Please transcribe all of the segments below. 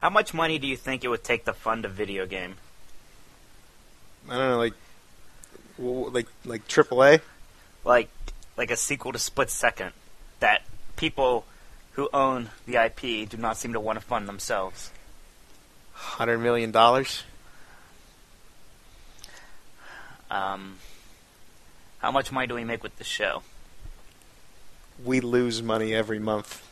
How much money do you think it would take to fund a video game? I don't know, like AAA? Like a sequel to Split Second that people who own the IP do not seem to want to fund themselves. $100 million? How much money do we make with the show? We lose money every month.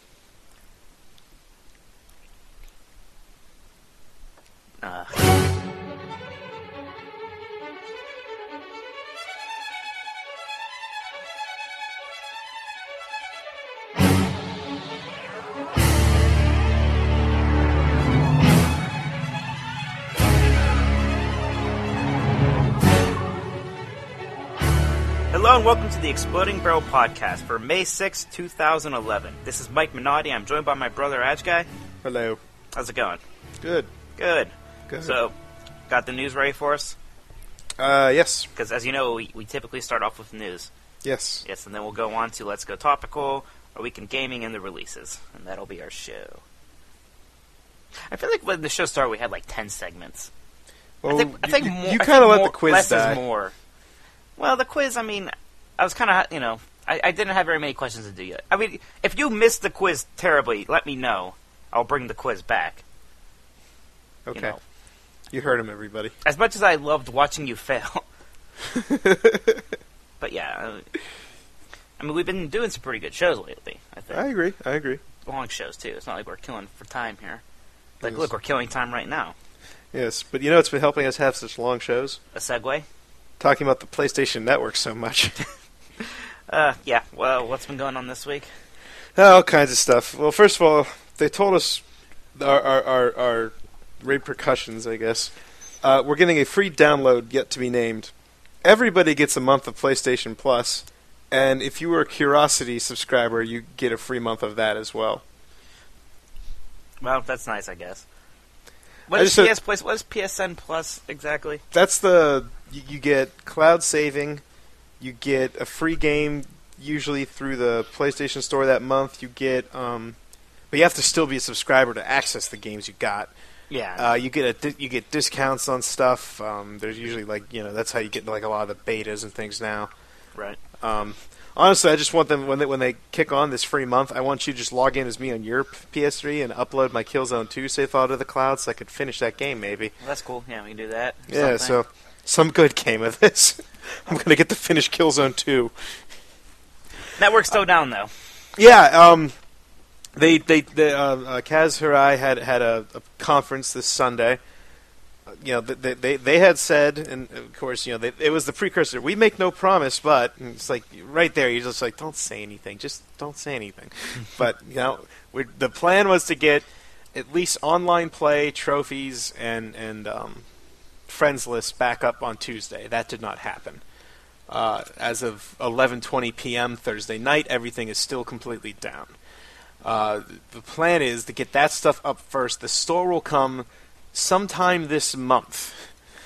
Hello and welcome to the Exploding Barrel Podcast for May 6, 2011. This is Mike Minotti. I'm joined by my brother Ajgai. Hello. How's it going? Good. Good. Good. So, got the news ready for us? Yes. Because as you know, we typically start off with news. Yes. Yes, and then we'll go on to Let's Go Topical, Our Week in Gaming, and the releases. And that'll be our show. I feel like when the show started, we had like 10 segments. Well, I think more, you kind of let more, the quiz less die. is more. Well, the quiz, I mean, I was kind of, I didn't have very many questions to do yet. I mean, if you missed the quiz terribly, let me know. I'll bring the quiz back. Okay. You heard him, everybody. As much as I loved watching you fail. But yeah, I mean, we've been doing some pretty good shows lately, I think. I agree. Long shows, too. It's not like we're killing for time here. Like, Yes. look, we're killing time right now. Yes, but you know what's been helping us have such long shows? A segue? Talking about the PlayStation Network so much. Yeah. Well, what's been going on this week? All kinds of stuff. Well, first of all, they told us our repercussions, I guess. We're getting a free download yet to be named. Everybody gets a month of PlayStation Plus, and if you were a Curiosity subscriber, you get a free month of that as well. Well, that's nice, I guess. What is PSN Plus exactly? That's you get cloud saving, you get a free game usually through the PlayStation Store that month. You get, but you have to still be a subscriber to access the games you got. Yeah. You get discounts on stuff. There's usually that's how you get like a lot of the betas and things now. Right. Honestly, I just want them when they kick on this free month. I want you to just log in as me on your PS3 and upload my Killzone 2 save file to the cloud so I could finish that game maybe. Well, that's cool. Yeah, we can do that. Yeah, so some good came of this. I'm gonna get to finish Killzone 2. Network's still down though. Yeah. Kaz Hirai had a conference this Sunday. They had said, and of course, it was the precursor. We make no promise, but it's like right there. You're just like, don't say anything. Just don't say anything. But the plan was to get at least online play, trophies, and friends list back up on Tuesday. That did not happen. As of 11:20 p.m. Thursday night, everything is still completely down. The plan is to get that stuff up first. The store will come sometime this month.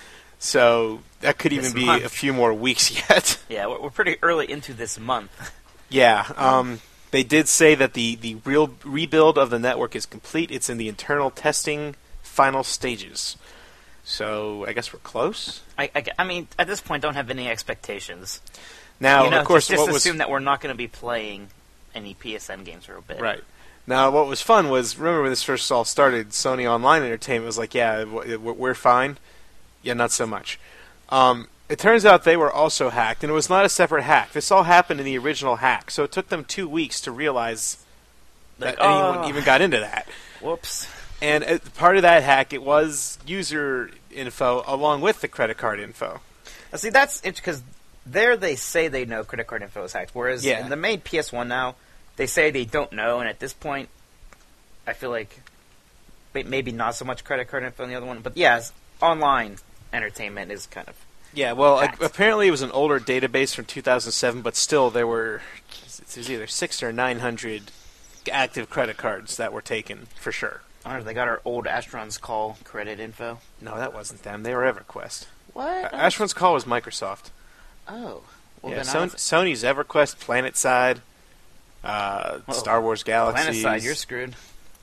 So that could even be a few more weeks yet. Yeah, we're pretty early into this month. Yeah. They did say that the real rebuild of the network is complete. It's in the internal testing final stages. So I guess we're close. I mean, at this point, don't have any expectations. Now, of course, just assume that we're not going to be playing any PSN games for a bit. Right. Now, what was fun was, remember when this first all started, Sony Online Entertainment was like, yeah, we're fine. Yeah, not so much. It turns out they were also hacked, and it was not a separate hack. This all happened in the original hack, so it took them 2 weeks to realize that anyone even got into that. Whoops. And as part of that hack, it was user info along with the credit card info. Now, see, that's because there they say they know credit card info is hacked, whereas in the main PS1 now, they say they don't know, and at this point, I feel like maybe not so much credit card info on the other one, but yes, online entertainment is kind of apparently it was an older database from 2007, but still there's either 600 or 900 active credit cards that were taken for sure. I wonder if they got our old Astron's Call credit info. No, that wasn't them. They were EverQuest. What? Astron's Call was Microsoft. Oh. Well, yeah, then Sony's EverQuest, PlanetSide, Star Wars Galaxies. PlanetSide, you're screwed.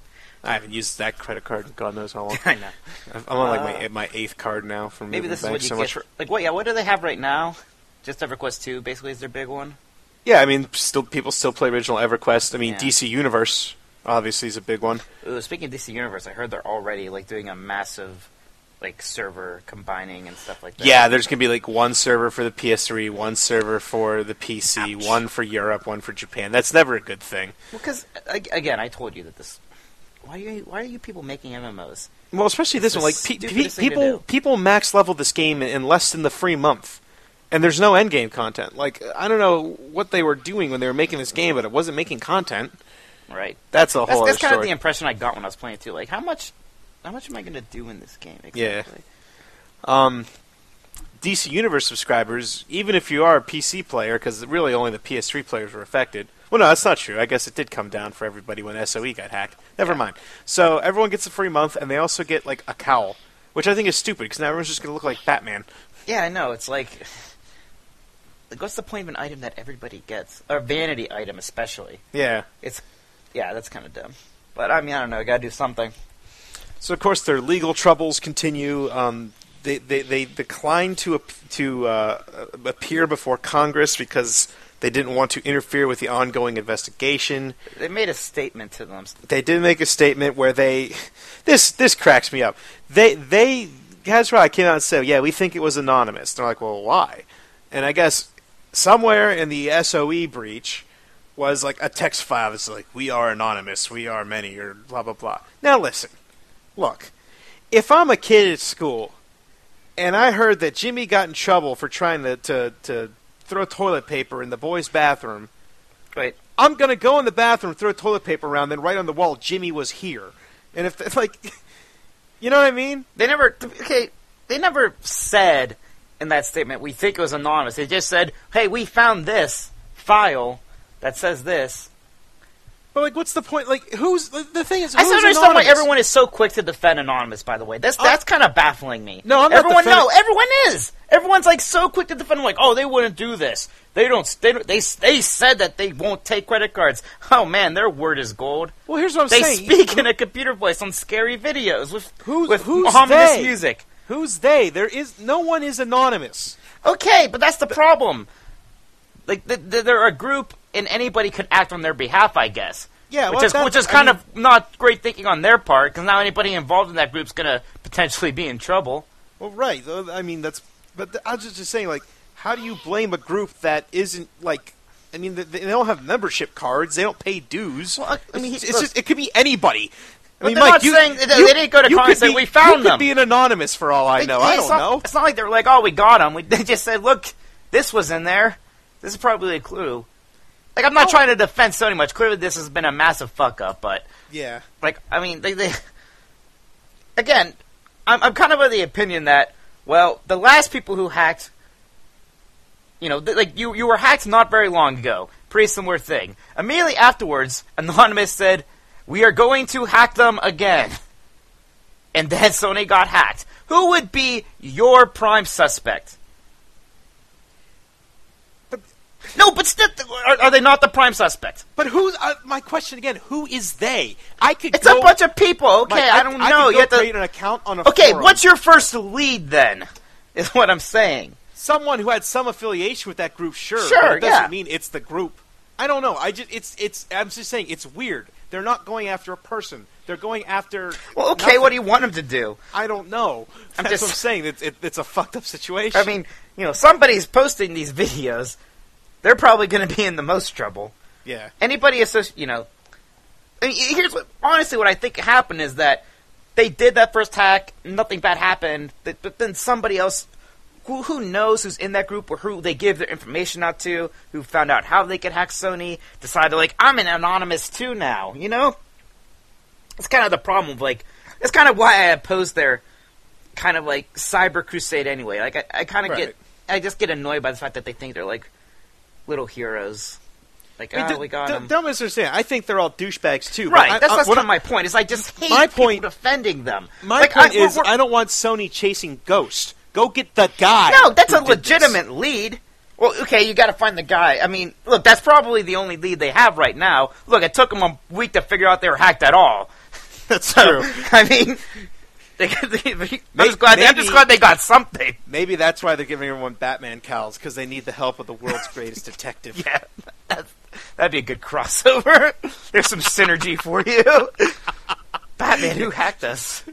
I haven't used that credit card in God knows how long. I know. I'm on like my 8th card now from maybe this is what you so get. much. Like what do they have right now? Just EverQuest 2 basically is their big one. Yeah, I mean, people still play original EverQuest. I mean, Yeah. DC Universe obviously is a big one. Ooh, speaking of DC Universe, I heard they're already like doing a massive like server combining and stuff like that. Yeah, there's gonna be like one server for the PS3, one server for the PC, Ouch. one for Europe, one for Japan. That's never a good thing. Well, because again, I told you that this. Why are you people making MMOs? Well, especially this It's one. the Like stupidest thing to do. people max level this game in less than the free month, and there's no end game content. Like I don't know what they were doing when they were making this game, but it wasn't making content. Right. That's a whole other That's kind of story. the impression I got when I was playing it too. Like, how much am I going to do in this game? Exactly? DC Universe subscribers, even if you are a PC player, because really only the PS3 players were affected. Well, no, that's not true. I guess it did come down for everybody when SOE got hacked. Never mind. So everyone gets a free month, and they also get like a cowl, which I think is stupid because now everyone's just going to look like Batman. Yeah, I know. It's like, what's the point of an item that everybody gets? Or a vanity item, especially. Yeah. Yeah, that's kind of dumb. But I mean, I don't know. I got to do something. So of course their legal troubles continue. They declined to appear before Congress because they didn't want to interfere with the ongoing investigation. They made a statement to them. They did make a statement where this cracks me up. Hasbro came out and said, "Yeah, we think it was anonymous." They're like, "Well, why?" And I guess somewhere in the SOE breach was like a text file that's like, "We are anonymous, we are many," or blah blah blah. Now listen, look, if I'm a kid at school and I heard that Jimmy got in trouble for trying to throw toilet paper in the boys' bathroom, Right. I'm gonna go in the bathroom, throw toilet paper around, then write on the wall, "Jimmy was here." And if like, you know what I mean? They never said in that statement, "We think it was anonymous." They just said, "Hey, we found this file that says this." But like, what's the point? Like, the thing is, I who's still understand anonymous? why everyone is so quick to defend anonymous. By the way, that's kind of baffling me. No, I'm not everyone. defending- No, everyone is. Everyone's like so quick to defend. Like, oh, they wouldn't do this. They don't. They said that they won't take credit cards. Oh man, their word is gold. Well, here's what I'm They saying. speak in a computer voice on scary videos with Who's ominous they? music. Who's they? No one is anonymous. Okay, but that's the problem. Like, they're a group, and anybody could act on their behalf, I guess. Yeah, which is kind of not great thinking on their part, because now anybody involved in that group's going to potentially be in trouble. Well, right. I mean, but I was just saying, like, how do you blame a group that isn't like? I mean, they don't have membership cards. They don't pay dues. Well, I mean, it could be anybody. I mean, they're Mike, not saying they didn't go to you Congress could and say, "We found you them." could be an anonymous for all I know. I don't know. It's not like they're like, "Oh, we got them." They just said, "Look, this was in there. This is probably a clue." Like, I'm not trying to defend Sony much. Clearly, this has been a massive fuck up, but yeah, like, I mean, they again, I'm kind of of the opinion that, well, the last people who hacked, you know, like you were hacked not very long ago. Pretty similar thing. Immediately afterwards, Anonymous said, "We are going to hack them again," and then Sony got hacked. Who would be your prime suspect? No, but still, are they not the prime suspect? But my question again? Who is they? It's a bunch of people. Okay, I don't know. You have to create an account on a Okay, forum. what's your first lead then? Is what I'm saying. Someone who had some affiliation with that group, sure. Sure, but it doesn't yeah. mean it's the group. I don't know. I'm just saying it's weird. They're not going after a person. They're going after. Well, okay. nothing. What do you want them to do? I don't know. That's what I'm saying. It's a fucked up situation. I mean, you know, somebody's posting these videos. They're probably going to be in the most trouble. Yeah. Anybody you know. I mean, here's honestly what I think happened is that they did that first hack. Nothing bad happened. But then somebody else, who knows who's in that group or who they give their information out to, who found out how they could hack Sony, decided, like, I'm an anonymous too now, you know? It's kind of the problem. Like, it's kind of why I oppose their kind of, like, cyber crusade anyway. Like, I kind of I just get annoyed by the fact that they think they're, like, little heroes. Like, we got them. Don't misunderstand. I think they're all douchebags too. Right, that's kind of my point. Is I just hate people defending them. My point is, I don't want Sony chasing Ghost. Go get the guy. No, that's a legitimate lead. Well, okay, you got to find the guy. I mean, look, that's probably the only lead they have right now. Look, it took them a week to figure out they were hacked at all. That's true. I mean, I'm just glad they got something. Maybe that's why they're giving everyone Batman cowls, because they need the help of the world's greatest detective. Yeah, that'd be a good crossover. There's some synergy for you. Batman, who hacked us?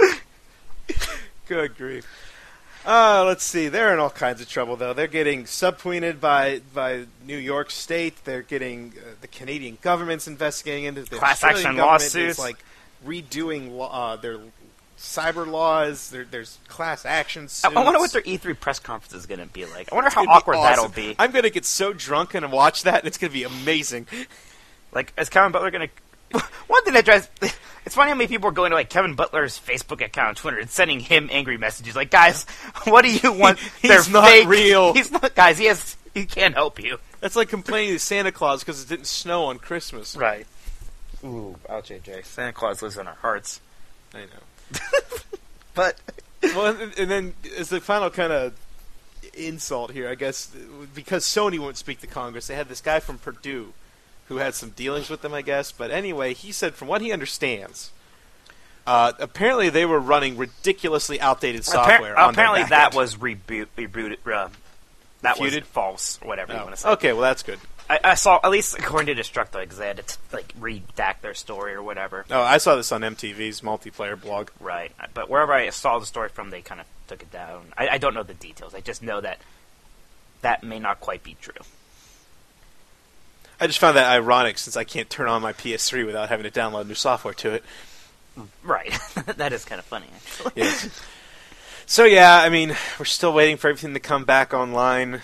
Good grief. Let's see. They're in all kinds of trouble, though. They're getting subpoenaed by New York State. They're getting the Canadian government's investigating into the class Australian action government lawsuits. is, like, redoing their cyber laws. There's class action suits. I wonder what their E3 press conference is going to be like. I wonder how awkward that'll be. I'm going to get so drunk and watch that, and it's going to be amazing. Like, is Kevin Butler going to... One thing that drives... It's funny how many people are going to, like, Kevin Butler's Facebook account on Twitter and sending him angry messages. Like, guys, what do you want? He's not fake. real. He's not... Guys, he can't help you. That's like complaining to Santa Claus because it didn't snow on Christmas. Right. Ooh, ouch, AJ. Santa Claus lives in our hearts. I know. But... Well, and then as the final kind of insult here, I guess, because Sony won't speak to Congress, they had this guy from Purdue who had some dealings with them, I guess. But anyway, he said from what he understands, apparently they were running ridiculously outdated software on apparently their that backend. was rebooted. That was false, or whatever you want to say. Okay, well, that's good. I saw, at least according to Destructoid, because they had to like redact their story or whatever. Oh, I saw this on MTV's multiplayer blog. Right, but wherever I saw the story from, they kind of took it down. I don't know the details. I just know that may not quite be true. I just found that ironic since I can't turn on my PS3 without having to download new software to it. Right, that is kind of funny, actually. Yes. So yeah, I mean, we're still waiting for everything to come back online.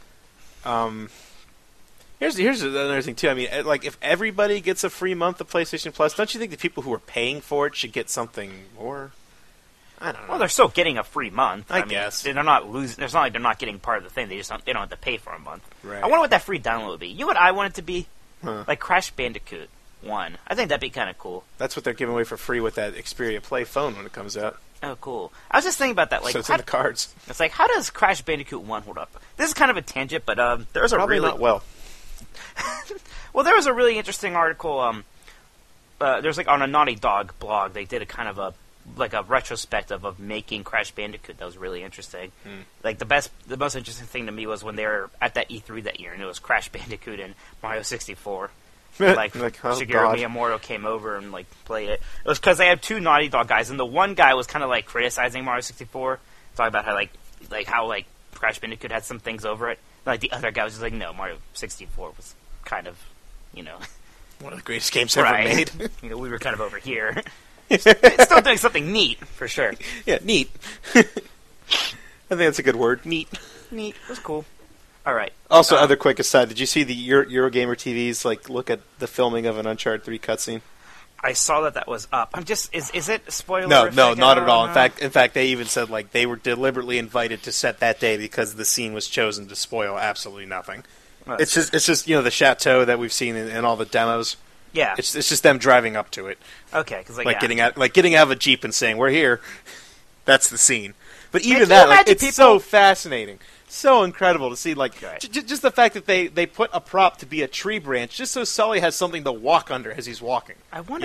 Here's another thing too. I mean, like if everybody gets a free month of PlayStation Plus, don't you think the people who are paying for it should get something more? I don't know. Well, they're still getting a free month. I mean, guess they're not losing. It's not like they're not getting part of the thing. They don't have to pay for a month. Right. I wonder what that free download would be. You know what I want it to be? Huh. Like Crash Bandicoot 1. I think that'd be kind of cool. That's what they're giving away for free with that Xperia Play phone when it comes out. Oh, cool. I was just thinking about that. Like, so it's in the cards. It's like, how does Crash Bandicoot 1 hold up? This is kind of a tangent, but there's a Probably really... not well. Well, there was a really interesting article. There's like on a Naughty Dog blog, they did a kind of a retrospective of making Crash Bandicoot. That was really interesting. Like the most interesting thing to me was when they were at that E3 that year, and it was Crash Bandicoot and Mario 64. Like Shigeru Miyamoto came over and like played it. It was because they had two Naughty Dog guys, and the one guy was kind of like criticizing Mario 64, talking about how Crash Bandicoot had some things over it. Like the other guy was just like, no, Mario 64 was kind of, one of the greatest games ever made. We were kind of over here. It's still doing something neat, for sure. Yeah, neat. I think that's a good word. Neat. Neat. It was cool. All right. Also, other quick aside, did you see the Eurogamer TV's look at the filming of an Uncharted 3 cutscene? I saw that was up. I'm just is it spoiler? No, not at all. In fact, they even said they were deliberately invited to set that day because the scene was chosen to spoil absolutely nothing. Well, it's just the chateau that we've seen in all the demos. Yeah, it's just them driving up to it. Okay, because getting out of a Jeep and saying we're here. That's the scene. But even that, it's so fascinating. So incredible to see, just the fact that they put a prop to be a tree branch, just so Sully has something to walk under as he's walking. I wonder,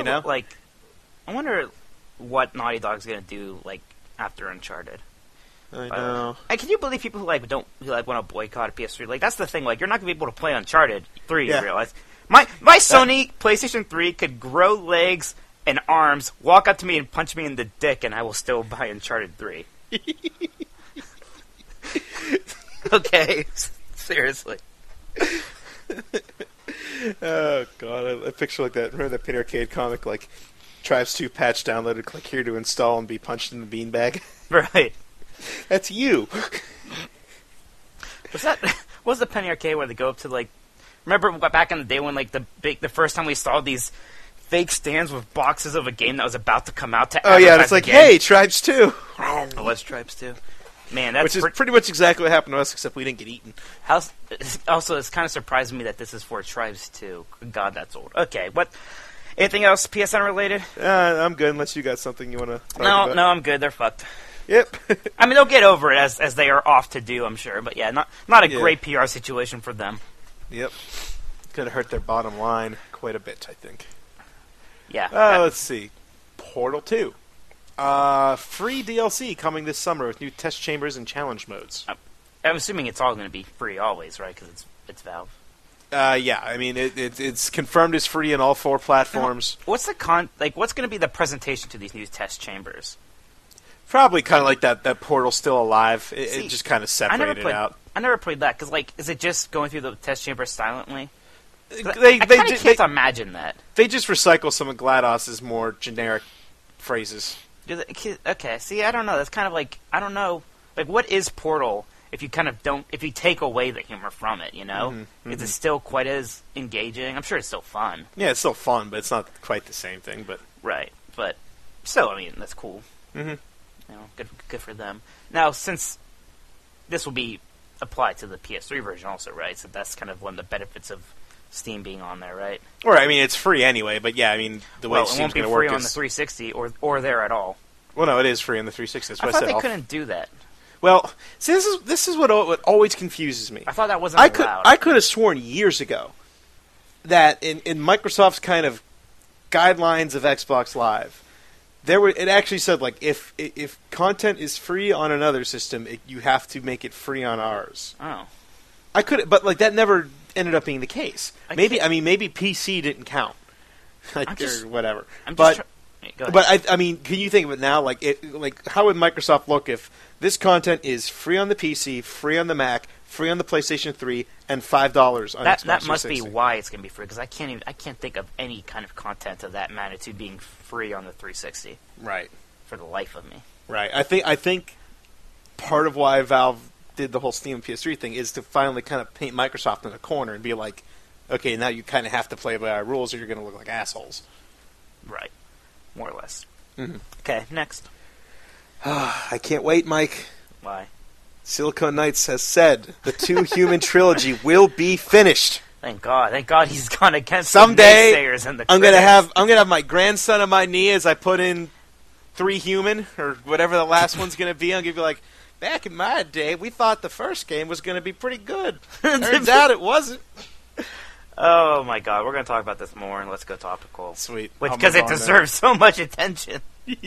what Naughty Dog's gonna do, after Uncharted. I know. And can you believe people who want to boycott a PS3? That's the thing. You're not gonna be able to play Uncharted 3. Yeah. You realize? My Sony PlayStation 3 could grow legs and arms, walk up to me and punch me in the dick, and I will still buy Uncharted 3. Okay, seriously. Oh god, I picture that. Remember that Penny Arcade comic, Tribes 2 patch downloaded, click here to install and be punched in the beanbag. Right. That's you. What was the Penny Arcade where they go up to remember back in the day when the first time we saw these fake stands with boxes of a game that was about to come out to advertise and it's hey, Tribes 2. It was Tribes 2. Man, which is pretty much exactly what happened to us, except we didn't get eaten. Also, it's kind of surprising me that this is for Tribes 2. God, that's old. Okay, what? Anything else PSN related? I'm good, unless you got something you want to talk about. No, I'm good. They're fucked. Yep. I mean, they'll get over it as they are off to do, I'm sure. But yeah, not a great PR situation for them. Yep. Going to hurt their bottom line quite a bit, I think. Yeah. Let's see. Portal 2. Free DLC coming this summer with new test chambers and challenge modes. I'm assuming it's all going to be free always, right? Because it's Valve. Yeah, I mean it's confirmed as free on all 4 platforms. What's what's going to be the presentation to these new test chambers? Probably kind of like that Portal Still Alive. It just kind of separated out. I never played that because is it just going through the test chamber silently? I can't imagine that. They just recycle some of GLaDOS's more generic phrases. Okay, see, I don't know. That's kind of I don't know. What is Portal if you kind of if you take away the humor from it, you know? Mm-hmm. Is it still quite as engaging? I'm sure it's still fun. Yeah, it's still fun, but it's not quite the same thing. But right, but still, I mean, that's cool. Mm-hmm. You know, good for them. Now, since this will be applied to the PS3 version also, right? So that's kind of one of the benefits of Steam being on there, right? Or, I mean, it's free anyway, but yeah, I mean, the way Steam's going to work is... it won't be free on the 360 or there at all. Well, no, it is free on the 360. That's I thought they couldn't do that. Well, see, this is what always confuses me. I thought that wasn't allowed. I could have sworn years ago that in Microsoft's kind of guidelines of Xbox Live, it actually said, if content is free on another system, you have to make it free on ours. Oh. I could, but that never ended up being the case. Maybe PC didn't count, or whatever. But I mean, can you think of it now? How would Microsoft look if this content is free on the PC, free on the Mac, free on the PlayStation 3, and $5 on Xbox 360? That must be why it's going to be free, because I can't think of any kind of content of that magnitude being free on the 360. Right. For the life of me. Right. I think part of why Valve did the whole Steam and PS3 thing is to finally kind of paint Microsoft in a corner and be like, okay, now you kind of have to play by our rules or you're going to look like assholes. Right. More or less. Mm-hmm. Okay, next. I can't wait, Mike. Why? Silicon Knights has said the Two Human trilogy will be finished. Thank God he's gone against someday. The naysayers and the I'm gonna have my grandson on my knee as I put in 3 Human or whatever the last one's gonna be. I'm gonna be like, back in my day, we thought the first game was gonna be pretty good. Turns out it wasn't. Oh my God, we're gonna talk about this more, and let's go topical. Sweet, because it deserves so much attention.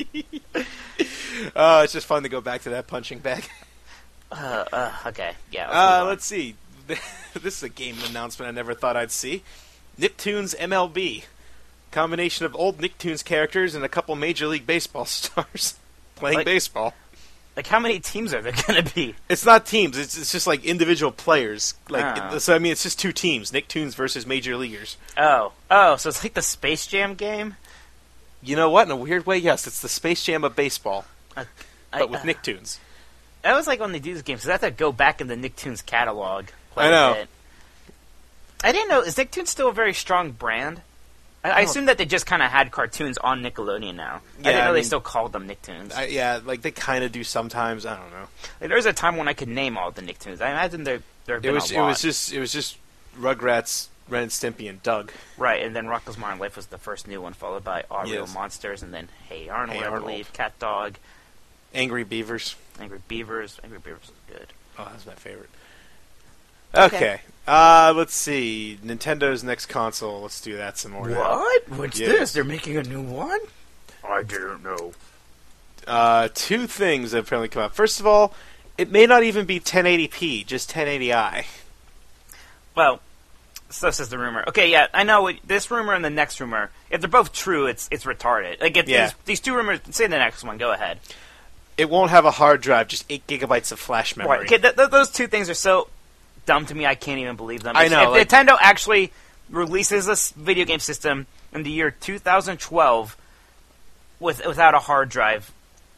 It's just fun to go back to that punching bag. Okay, yeah. Let's see. This is a game announcement I never thought I'd see. Nicktoons MLB. Combination of old Nicktoons characters and a couple Major League Baseball stars playing baseball. How many teams are there going to be? It's not teams. It's just individual players. So I mean, it's just 2 teams: Nicktoons versus Major Leaguers. Oh, so it's like the Space Jam game. You know what? In a weird way, yes, it's the Space Jam of baseball, but with Nicktoons. I was like when they do this game, so I have to go back in the Nicktoons catalog. I know. I didn't know. Is Nicktoons still a very strong brand? I assume that they just kind of had cartoons on Nickelodeon now. Yeah, I didn't know they still called them Nicktoons. They kind of do sometimes. I don't know. There was a time when I could name all the Nicktoons. I imagine there have been a lot. It was just Rugrats, Ren and Stimpy, and Doug. Right, and then Rocko's Modern Life was the first new one, followed by Our Real Monsters, and then Hey Arnold, I believe, Cat Dog. Angry Beavers. Angry Beavers was good. Oh, that's my favorite. Okay. Let's see. Nintendo's next console. Let's do that some more. What? What's this? They're making a new one? I didn't know. 2 things have apparently come out. First of all, it may not even be 1080p, just 1080i. Well, so says the rumor. Okay, yeah, I know this rumor and the next rumor. If they're both true, it's retarded. These 2 rumors. Say the next one. Go ahead. It won't have a hard drive, just 8 gigabytes of flash memory. Right. Okay, those 2 things are so dumb to me, I can't even believe them. I know. If Nintendo actually releases this video game system in the year 2012 without a hard drive,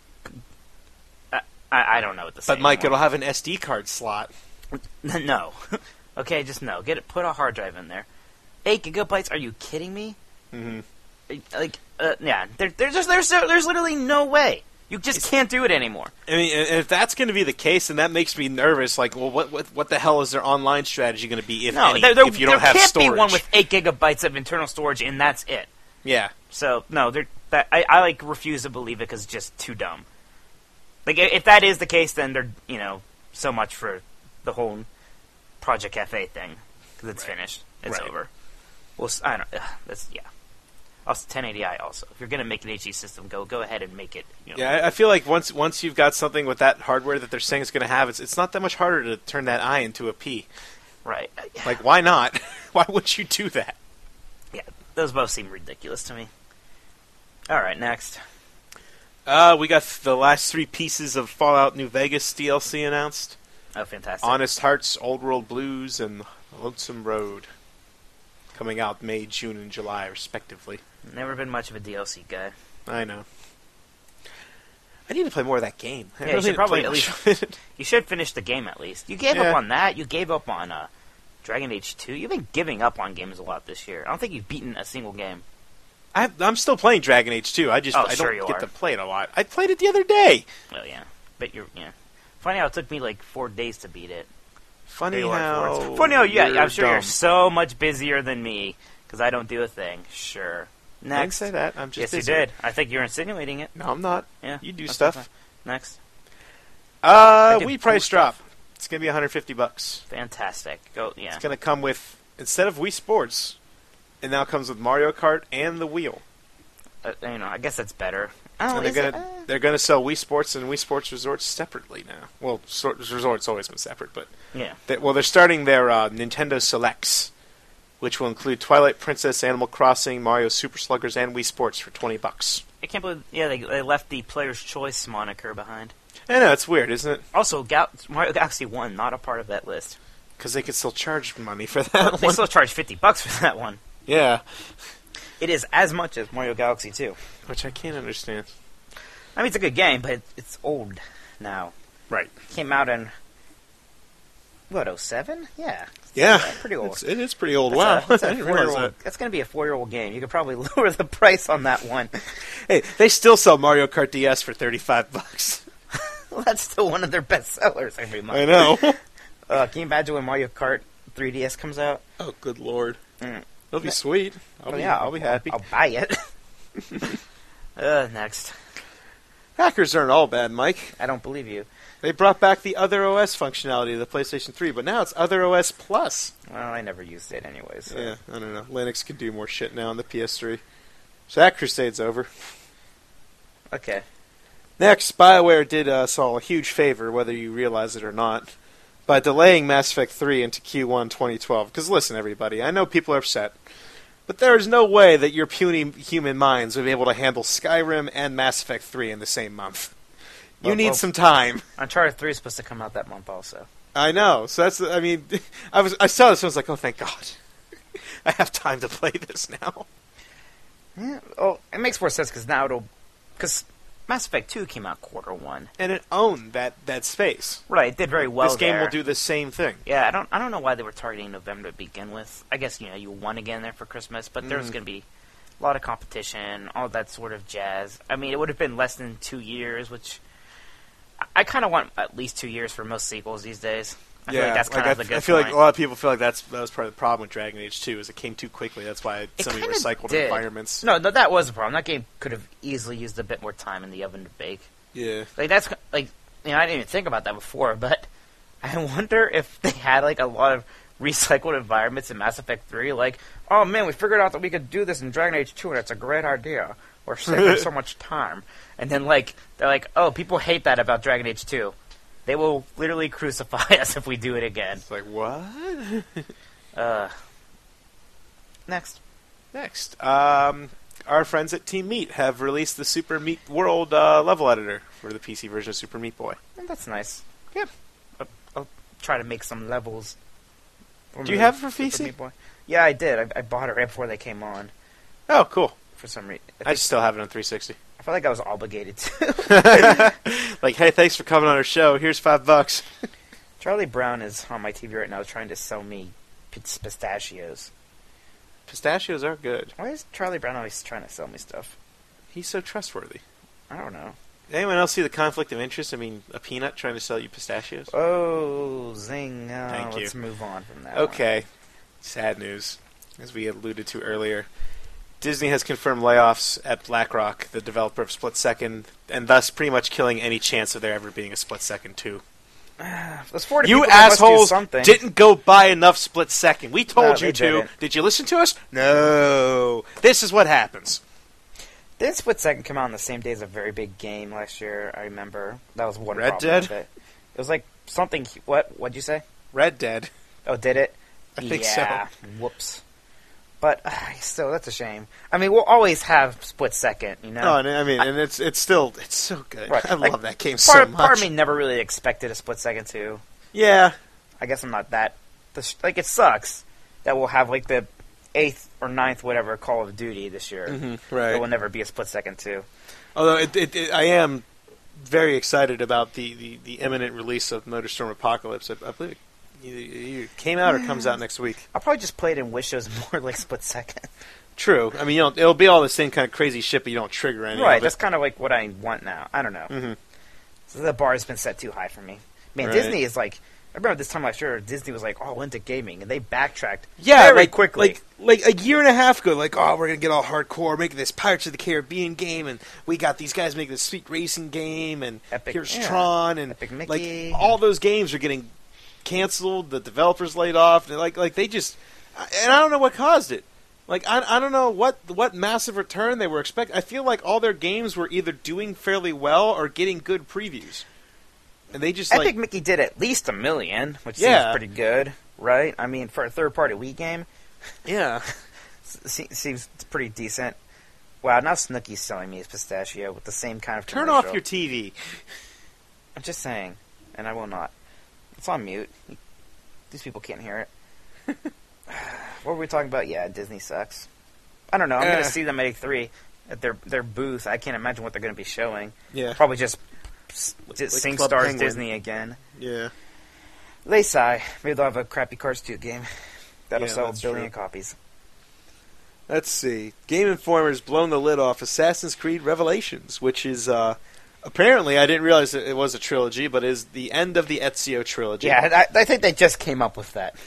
I don't know what to say. But Mike, it'll have an SD card slot. No. Okay, just no. Put a hard drive in there. 8 gigabytes? Are you kidding me? Mm-hmm. Yeah. There's literally no way. You just can't do it anymore. I mean, if that's going to be the case, then that makes me nervous. What the hell is their online strategy going to be if you don't have storage? There can't be one with 8 gigabytes of internal storage, and that's it. Yeah. So no, I refuse to believe it because it's just too dumb. If that is the case, then they're so much for the whole Project Cafe thing because it's finished. It's over. Well, I don't. Also, 1080i also. If you're going to make an HD system, go ahead and make it. Yeah, I feel like once you've got something with that hardware that they're saying it's going to have, it's not that much harder to turn that I into a P. Right. Like, why not? Why would you do that? Yeah, those both seem ridiculous to me. All right, next. We got the last 3 pieces of Fallout New Vegas DLC announced. Oh, fantastic. Honest Hearts, Old World Blues, and Lonesome Road. Coming out May, June, and July, respectively. Never been much of a DLC guy. I know. I need to play more of that game. Yeah, you should probably at least... You should finish the game, at least. You gave up on that. You gave up on Dragon Age 2. You've been giving up on games a lot this year. I don't think you've beaten a single game. I'm still playing Dragon Age 2. I don't get to play it a lot. I played it the other day. Oh, yeah. But funny how it took me like 4 days to beat it. Funny how I'm sure you're so much busier than me, because I don't do a thing. Sure. Next. I didn't say that. I'm just busy. You did. I think you're insinuating it. No, I'm not. Yeah. You do stuff. Next. Wii price drop. It's going to be $150. Fantastic. It's going to come with, instead of Wii Sports, it now comes with Mario Kart and the wheel. I guess that's better. They're going to sell Wii Sports and Wii Sports Resorts separately now. Well, Resorts always been separate, but yeah. They're starting their Nintendo Selects, which will include Twilight Princess, Animal Crossing, Mario Super Sluggers, and Wii Sports for $20. I can't believe. Yeah, they left the Player's Choice moniker behind. I know, it's weird, isn't it? Also, Mario Galaxy 1 not a part of that list because they could still charge money for that. They still charge $50 for that one. Yeah. It is as much as Mario Galaxy 2. Which I can't understand. I mean, it's a good game, but it's old now. Right. Came out in, 07? Yeah. Yeah. Pretty old. It is pretty old. Wow. I didn't realize that. That's going to be a 4-year-old game. You could probably lower the price on that one. Hey, they still sell Mario Kart DS for $35. Well, that's still one of their best sellers every month. I know. Can you imagine when Mario Kart 3DS comes out? Oh, good lord. That'll be sweet. I'll be happy. I'll buy it. Next. Hackers aren't all bad, Mike. I don't believe you. They brought back the Other OS functionality of the PlayStation 3, but now it's Other OS Plus. Well, I never used it anyways. So. Yeah, I don't know. Linux can do more shit now on the PS3. So that crusade's over. Okay. Next, BioWare did us all a huge favor, whether you realize it or not, by delaying Mass Effect 3 into Q1 2012. Because listen, everybody, I know people are upset, but there is no way that your puny human minds would be able to handle Skyrim and Mass Effect 3 in the same month. You need some time. Uncharted 3 is supposed to come out that month also. I know. So that's, I mean, I saw this and I was like, oh, thank God. I have time to play this now. Yeah, well, it makes more sense because Mass Effect 2 came out Q1, and it owned that space. Right, it did very well. This game will do the same thing. Yeah, I don't know why they were targeting November to begin with. I guess you want to get in there for Christmas, but there's going to be a lot of competition, all that sort of jazz. I mean, it would have been less than 2 years, which I kind of want at least 2 years for most sequels these days. I feel like that's kind of the good I feel point. like a lot of people feel like that was part of the problem with Dragon Age 2, is it came too quickly. That's why so many recycled environments. No, that was a problem. That game could have easily used a bit more time in the oven to bake. Yeah. Like, that's, like, I didn't even think about that before, but I wonder if they had, like, a lot of recycled environments in Mass Effect 3. Like, oh, man, we figured out that we could do this in Dragon Age 2, and it's a great idea. We're saving so much time. And then, like, they're like, oh, people hate that about Dragon Age 2. They will literally crucify us if we do it again. It's like, what? Next. Our friends at Team Meat have released the Super Meat World level editor for the PC version of Super Meat Boy. And that's nice. Yeah. I'll try to make some levels. Do you have it for PC? Meat Boy. Yeah, I did. I bought it right before they came on. Oh, cool. For some reason. I still have it on 360. I felt like I was obligated to. Like, hey, thanks for coming on our show. Here's $5. Charlie Brown is on my TV right now trying to sell me pistachios. Pistachios are good. Why is Charlie Brown always trying to sell me stuff? He's so trustworthy. I don't know. Anyone else see the conflict of interest? I mean, a peanut trying to sell you pistachios? Oh, zing. Thank you. Let's move on from that. Okay. Sad news, as we alluded to earlier. Disney has confirmed layoffs at BlackRock, the developer of Split Second, and thus pretty much killing any chance of there ever being a Split Second 2. Those 40 you people must do assholes something. didn't go buy enough split second. We told No, you they to. didn't. Did you listen to us? No. This is what happens. Didn't Split Second come out on the same day as a very big game last year? I remember. That was one Red problem Dead? with it. It was like something... What'd you say? Red Dead. Oh, did it? I think so. Whoops. But still, that's a shame. I mean, we'll always have Split Second, you know? No, and I mean, and it's so good. Right. I Like, love that game so much. Part of me never really expected a Split Second 2. Yeah. I guess I'm not that... Like, it sucks that we'll have, like, the 8th or 9th, whatever, Call of Duty this year. Mm-hmm, right. There will never be a Split Second 2. Although I am very excited about the imminent release of MotorStorm Apocalypse. I believe it either came out or comes out next week. I'll probably just play it and wish it was more like Split Second. True. I mean, it'll be all the same kind of crazy shit, but you don't trigger any Right, of it. that's kind of like what I want now. I don't know. Mm-hmm. So the bar has been set too high for me. Man, Right. Disney is like... I remember this time last year, Disney was like all into gaming, and they backtracked Yeah, very quickly. Like a year and a half ago, like, oh, we're going to get all hardcore, making this Pirates of the Caribbean game, and we got these guys making this sweet racing game, and Epic, here's yeah. Tron, and Epic Mickey. like all those games are getting canceled, the developers laid off, and like they just... And I don't know what caused it. Like, I don't know what massive return they were expecting. I feel like all their games were either doing fairly well or getting good previews. And they just Epic Mickey did at least $1 million, which seems pretty good, right? I mean, for a third-party Wii game, yeah. seems pretty decent. Wow, now Snooki's selling me his pistachio with the same kind of Turn commercial. off your TV. I'm just saying, and I will not. It's on mute. These people can't hear it. What were we talking about? Yeah, Disney sucks. I don't know. I'm going to see them at E3 at their booth. I can't imagine what they're going to be showing. Yeah. Probably just like Sing Club Stars Penguin. Disney again. Yeah. They sigh. Maybe they'll have a crappy Cars 2 game that'll Yeah, sell a that's billion true. copies. Let's see. Game Informer's blown the lid off Assassin's Creed Revelations, which is apparently, I didn't realize it was a trilogy, but is the end of the Ezio trilogy. Yeah, I think they just came up with that.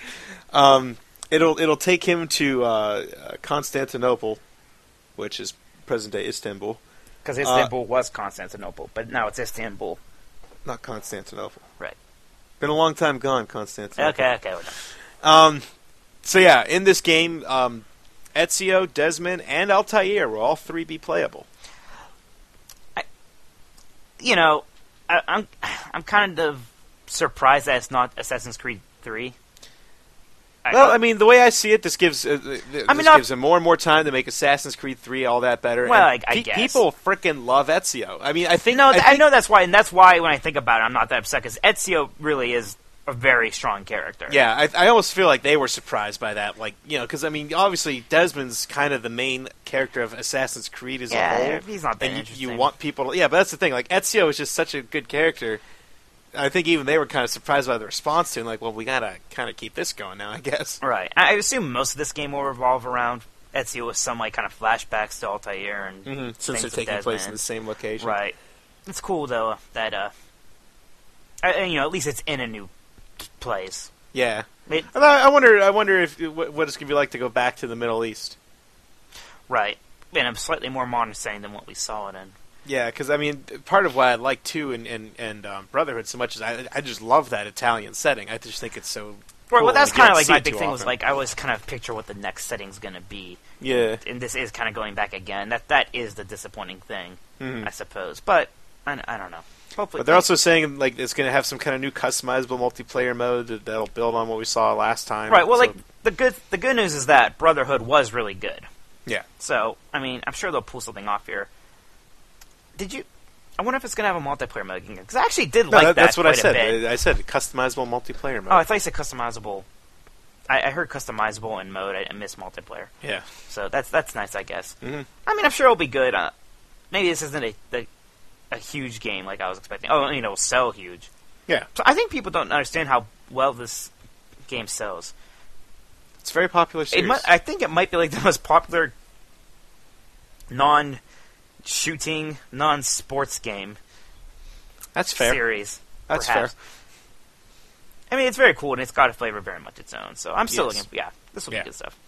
It'll take him to Constantinople, which is present-day Istanbul. Because Istanbul was Constantinople, but now it's Istanbul. Not Constantinople. Right. Been a long time gone, Constantinople. Okay, we're done. So yeah, in this game, Ezio, Desmond, and Altair will all three be playable. I'm kind of surprised that it's not Assassin's Creed 3. Well, I mean, the way I see it, this gives gives him more and more time to make Assassin's Creed 3 all that better. Well, and I guess people freaking love Ezio. I mean, I know that's why, and that's why when I think about it, I'm not that upset because Ezio really is a very strong character. Yeah, I almost feel like they were surprised by that, like because I mean, obviously Desmond's kind of the main character of Assassin's Creed as a whole. He's not that and interesting. you want people, but that's the thing. Like Ezio is just such a good character. I think even they were kind of surprised by the response to him. Like, well, we gotta kind of keep this going now, I guess. Right. I assume most of this game will revolve around Ezio with some like kind of flashbacks to Altair and since they're taking place in the same location. Right. It's cool though that at least it's in a new place. Yeah. I wonder if what it's gonna be like to go back to the Middle East. Right. In a slightly more modern setting than what we saw it in. Yeah, because I mean, part of what I like too in Brotherhood so much is I just love that Italian setting. I just think it's so. Right, cool. well, that's kind of like my big thing. Often. Was like I always kind of picture what the next setting's going to be. Yeah, and this is kind of going back again. That is the disappointing thing, I suppose. But I don't know. Hopefully, but they're also saying like it's going to have some kind of new customizable multiplayer mode that'll build on what we saw last time. Right. Well, like the good news is that Brotherhood was really good. Yeah. So I mean, I'm sure they'll pull something off here. I wonder if it's going to have a multiplayer mode. Because I actually did like that. That's what I quite said. a bit. I said customizable multiplayer mode. Oh, I thought you said customizable. I heard customizable in mode. I missed multiplayer. Yeah. So that's nice, I guess. Mm-hmm. I mean, I'm sure it'll be good. Maybe this isn't a huge game like I was expecting. Oh, it'll sell huge. Yeah. So I think people don't understand how well this game sells. It's a very popular series. I think it might be like the most popular non-shooting, non-sports game. That's fair. Series. That's perhaps. fair. I mean, it's very cool, and it's got a flavor very much its own. So I'm still looking. Yeah, this will be good stuff.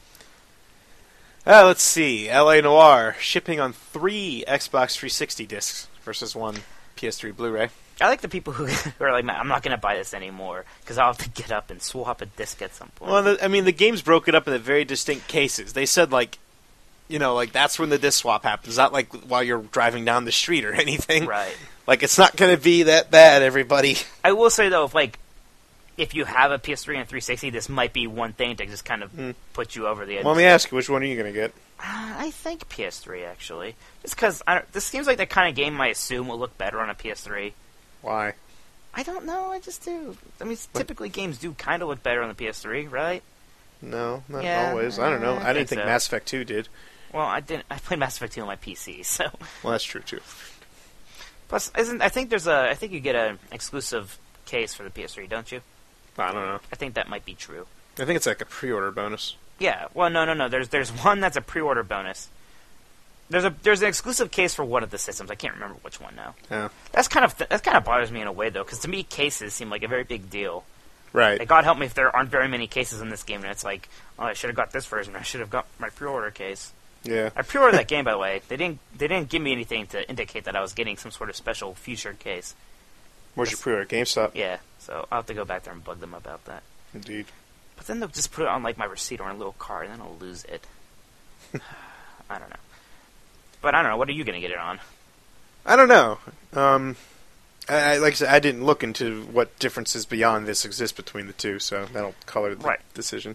Let's see. L.A. Noire shipping on 3 Xbox 360 discs versus 1. PS3 Blu-ray. I like the people who are like, I'm not going to buy this anymore because I'll have to get up and swap a disc at some point. Well, the game's broken up into very distinct cases. They said, like, that's when the disc swap happens, not like while you're driving down the street or anything. Right. Like, it's not going to be that bad, everybody. I will say, though, if you have a PS3 and 360, this might be one thing to just kind of put you over the edge. Well, let me ask you, which one are you going to get? I think PS3, actually. Just because this seems like the kind of game I assume will look better on a PS3. Why? I don't know, I just do. I mean, typically games do kind of look better on the PS3, right? No, not always. I don't know. I didn't think so. Mass Effect 2 did. Well, I didn't. I played Mass Effect 2 on my PC, so... Well, that's true, too. Plus, I think you get an exclusive case for the PS3, don't you? I don't know. I think that might be true. I think it's like a pre-order bonus. Yeah, well, no. There's one that's a pre-order bonus. There's an exclusive case for one of the systems. I can't remember which one now. Yeah. That kind of bothers me in a way, though, because to me, cases seem like a very big deal. Right. Like, God help me if there aren't very many cases in this game, and it's like, oh, I should have got this version. I should have got my pre-order case. Yeah. I pre-ordered that game, by the way. They didn't give me anything to indicate that I was getting some sort of special featured case. Where'd you pre-order? GameStop? Yeah, so I'll have to go back there and bug them about that. Indeed. But then they'll just put it on, like, my receipt or a little card, and then I'll lose it. I don't know. But I don't know. What are you going to get it on? I don't know. Like I said, I didn't look into what differences beyond this exist between the two, so that'll color the decision.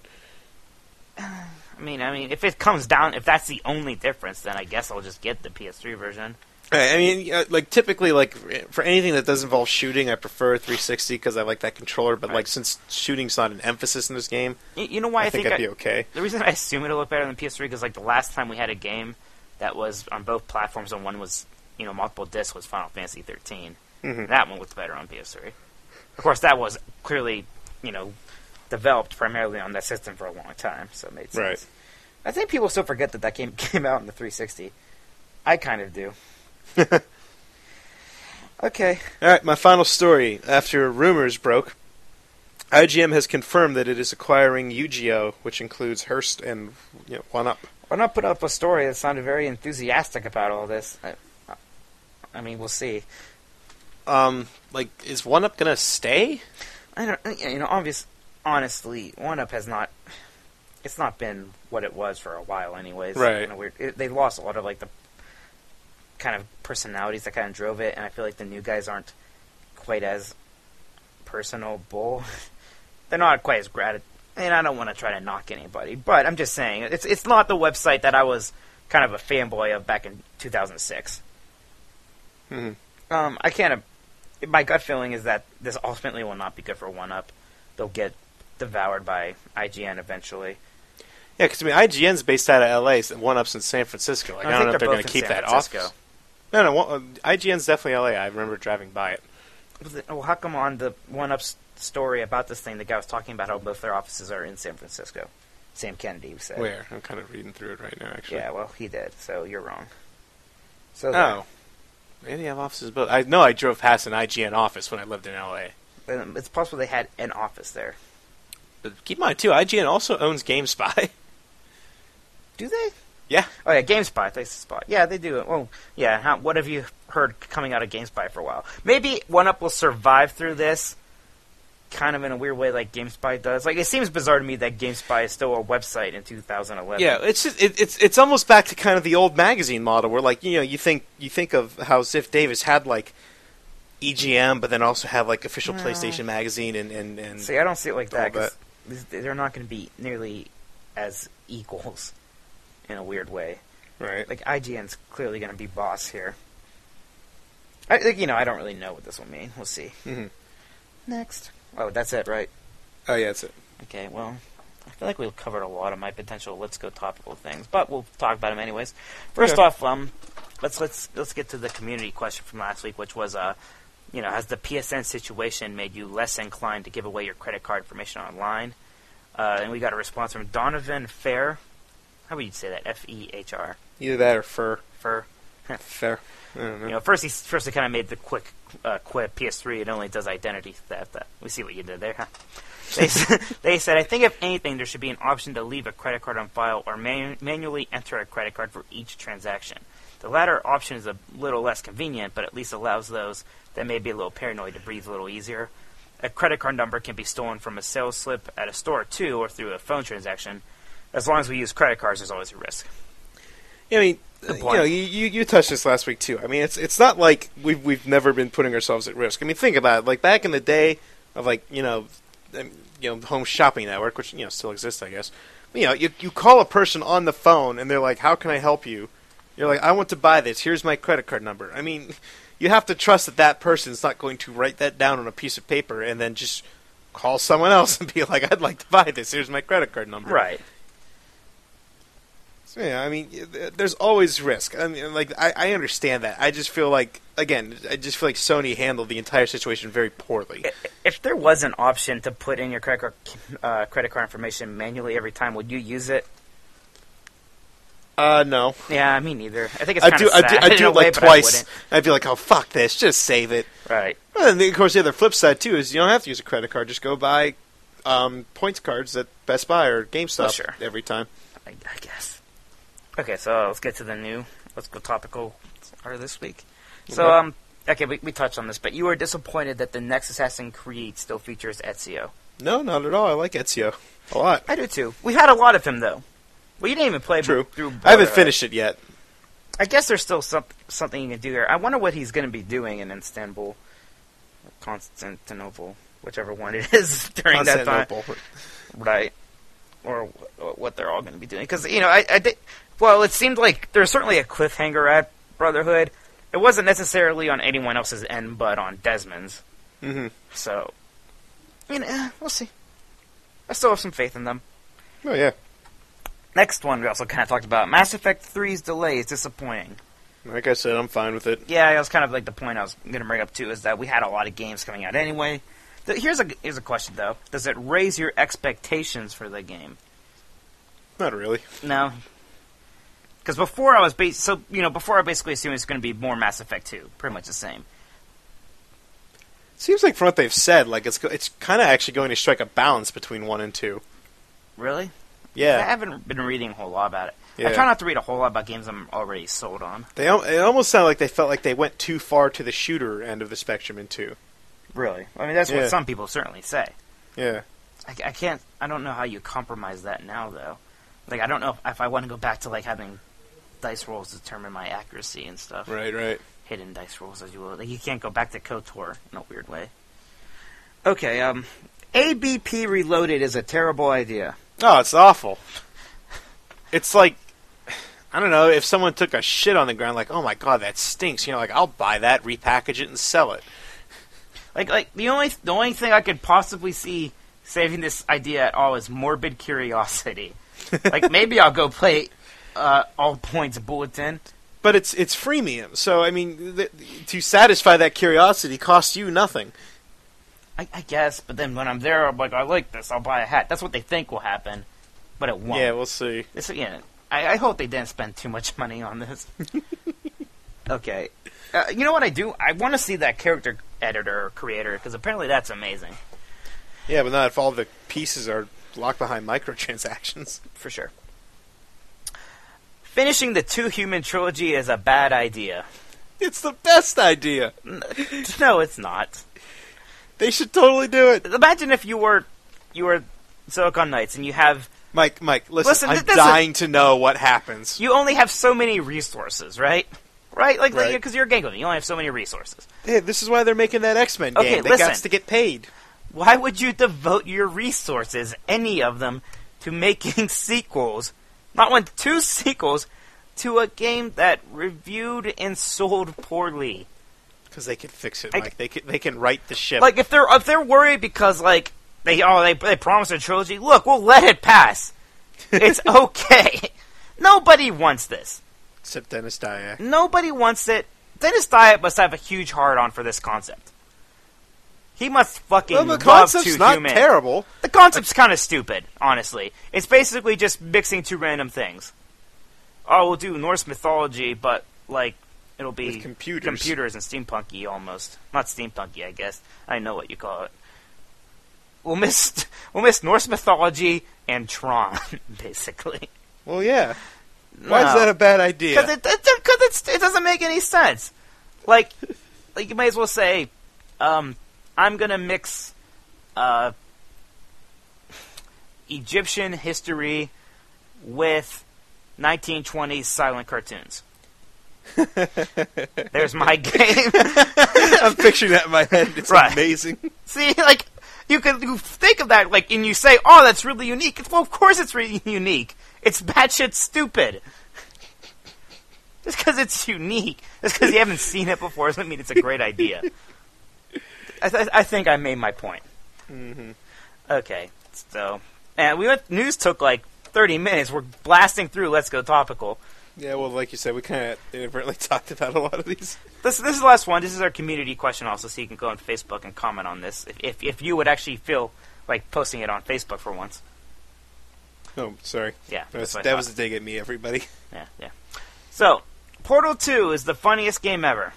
I mean, if it comes down, if that's the only difference, then I guess I'll just get the PS3 version. I mean, typically, for anything that does involve shooting, I prefer 360 because I like that controller. But since shooting's not an emphasis in this game, you know why I think I'd be okay. The reason I assume it'll look better than PS3 because the last time we had a game that was on both platforms and one was multiple discs was Final Fantasy 13. Mm-hmm. That one looked better on PS3. Of course, that was clearly developed primarily on that system for a long time, so it made sense. Right. I think people still forget that game came out in the 360. I kind of do. Okay. All right, my final story. After rumors broke, IGN has confirmed that it is acquiring Yu-Gi-Oh!, which includes Hearst and 1UP. 1UP put up a story that sounded very enthusiastic about all this. I mean, we'll see. Is 1UP gonna stay? I don't. Honestly, 1UP has not. It's not been what it was for a while, anyways. Right. They lost a lot of the kind of personalities that kind of drove it, and I feel like the new guys aren't quite as personable. They're not quite as and I don't want to try to knock anybody, but I'm just saying it's not the website that I was kind of a fanboy of back in 2006. Mm-hmm. My gut feeling is that this ultimately will not be good for 1UP. They'll get devoured by IGN eventually. Yeah, because IGN's based out of LA, and 1UP's in San Francisco. I don't know if they're going to keep that office. No, IGN's definitely LA. I remember driving by it. Well, how come on the 1UP story about this thing, the guy was talking about how both their offices are in San Francisco? Sam Kennedy said. Where? I'm kind of reading through it right now, actually. Yeah, well, he did, so you're wrong. So maybe they have offices both. I know I drove past an IGN office when I lived in LA. It's possible they had an office there. But keep in mind, too, IGN also owns GameSpy. Do they? Yeah. Oh, yeah, GameSpy. That's the spot. Yeah, they do. Well, yeah, what have you heard coming out of GameSpy for a while? Maybe 1UP will survive through this, kind of in a weird way like GameSpy does. It seems bizarre to me that GameSpy is still a website in 2011. Yeah, it's almost back to kind of the old magazine model where, you think of how Ziff Davis had, EGM, but then also have, official PlayStation magazine and... See, I don't see it like that, because they're not going to be nearly as equals in a weird way. Right. IGN's clearly going to be boss here. I don't really know what this will mean. We'll see. Mm-hmm. Next. Oh, that's it, right? Oh, yeah, that's it. Okay, well, I feel like we've covered a lot of my potential let's go topical things, but we'll talk about them anyways. First off, let's get to the community question from last week, which was, has the PSN situation made you less inclined to give away your credit card information online? And we got a response from Donovan Fair. How would you say that? F-E-H-R. Either that or fur. Fur. Fair. I don't know. First he kind of made the quick quip. PS3, it only does identity theft. We see what you did there, huh? They said, I think if anything, there should be an option to leave a credit card on file or manually enter a credit card for each transaction. The latter option is a little less convenient, but at least allows those that may be a little paranoid to breathe a little easier. A credit card number can be stolen from a sales slip at a store, too, or through a phone transaction. As long as we use credit cards, there's always a risk. Yeah, I mean, you touched this last week, too. I mean, it's not like we've never been putting ourselves at risk. I mean, think about it. Like, back in the day of, like, Home Shopping Network, which, still exists, I guess. You call a person on the phone, and they're like, how can I help you? You're like, I want to buy this. Here's my credit card number. I mean, you have to trust that person's not going to write that down on a piece of paper and then just call someone else and be like, I'd like to buy this. Here's my credit card number. Right. So, yeah, I mean, there's always risk. I mean, like, I understand that. I just feel like, again, Sony handled the entire situation very poorly. If there was an option to put in your credit card information manually every time, would you use it? No. Yeah, me neither. I think it's kind of sad. I do it like twice. I'd be like, oh, fuck this. Just save it. Right. And of course, the other flip side, too, is you don't have to use a credit card. Just go buy points cards at Best Buy or GameStop every time. I guess. Okay, so let's get to let's go topical this week. So, okay, we touched on this, but you were disappointed that the next Assassin's Creed still features Ezio. No, not at all. I like Ezio a lot. I do, too. We had a lot of him, though. Well, you didn't even play through. I haven't finished it yet. I guess there's still something you can do here. I wonder what he's going to be doing in Istanbul, or Constantinople, whichever one it is during that time. Right. Or what they're all going to be doing. Because, well, it seemed like there was certainly a cliffhanger at Brotherhood. It wasn't necessarily on anyone else's end, but on Desmond's. Mm-hmm. So, we'll see. I still have some faith in them. Oh, yeah. Next one we also kind of talked about. Mass Effect 3's delay is disappointing. Like I said, I'm fine with it. Yeah, it was kind of like the point I was going to bring up, too, is that we had a lot of games coming out anyway. Here's a question, though. Does it raise your expectations for the game? Not really. No. Because before I basically assumed it's going to be more Mass Effect 2. Pretty much the same. Seems like from what they've said, like it's kind of actually going to strike a balance between 1 and 2. Really? Yeah. I haven't been reading a whole lot about it. Yeah. I try not to read a whole lot about games I'm already sold on. It almost sounded like they felt like they went too far to the shooter end of the spectrum in 2. Really? I mean, that's what some people certainly say. Yeah. I don't know how you compromise that now, though. Like, I don't know if I want to go back to, like, having dice rolls determine my accuracy and stuff. Right. Hidden dice rolls, as you will. Like, you can't go back to KOTOR in a weird way. Okay, ABP Reloaded is a terrible idea. Oh, it's awful. It's like, I don't know, if someone took a shit on the ground, like, oh my god, that stinks. I'll buy that, repackage it, and sell it. Like the only thing I could possibly see saving this idea at all is morbid curiosity. Like, maybe I'll go play All Points Bulletin. But it's freemium, so, I mean, to satisfy that curiosity costs you nothing. I guess, but then when I'm there, I'm like, I like this, I'll buy a hat. That's what they think will happen, but it won't. Yeah, we'll see. I hope they didn't spend too much money on this. Okay. You know what I do? I want to see that character editor or creator, because apparently that's amazing. Yeah, but not if all the pieces are locked behind microtransactions. For sure. Finishing the Two Human trilogy is a bad idea. It's the best idea. No, it's not. They should totally do it. Imagine if you were Silicon Knights and you have... Mike, listen I'm dying to know what happens. You only have so many resources, right? Right? Because you're a game company. You only have so many resources. Yeah, this is why they're making that X-Men game. They got to get paid. Why would you devote your resources, any of them, to making sequels, not 1, 2 sequels, to a game that reviewed and sold poorly? Because they can fix it, Mike. They can right the ship. Like, if they're worried because, like, they promised a trilogy, look, we'll let it pass. It's okay. Nobody wants this. Except Dennis Dyack. Nobody wants it. Dennis Dyack must have a huge hard-on for this concept. He must fucking love Two Human. The concept's not terrible. The concept's kind of stupid, honestly. It's basically just mixing 2 random things. Oh, we'll do Norse mythology, but, like, it'll be with computers and steampunky almost. Not steampunky, I guess. I know what you call it. We'll miss Norse mythology and Tron, basically. Well, yeah. Why is that a bad idea? Because it doesn't make any sense. Like you might as well say, I'm gonna mix Egyptian history with 1920s silent cartoons. There's my game. I'm picturing that in my head. It's amazing. See, like, you think of that, like, and you say, oh, that's really unique. Well, of course it's really unique. It's batshit stupid. Just because it's unique, just because you haven't seen it before, doesn't mean it's a great idea. I think I made my point. Mm-hmm. Okay, so, and news took like 30 minutes. We're blasting through. Let's go topical. Yeah, well, like you said, we kind of inadvertently talked about a lot of these. This is the last one. This is our community question also, so you can go on Facebook and comment on this if you would actually feel like posting it on Facebook for once. Oh, sorry. Yeah, that was a dig at me, everybody. Yeah. So, Portal 2 is the funniest game ever.